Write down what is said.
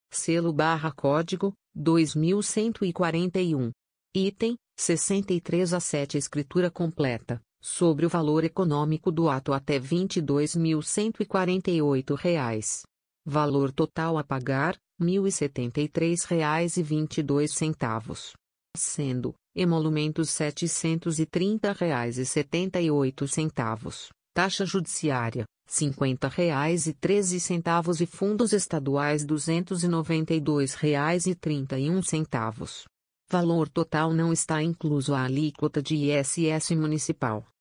selo/código 2141. Item 63 a 7 escritura completa, sobre o valor econômico do ato até R$ 22.148. Valor total a pagar, R$ 1.073,22. Sendo, emolumentos R$ 730,78. Taxa judiciária, R$ 50,13 e fundos estaduais R$ 292,31. Valor total não está incluso a alíquota de ISS municipal.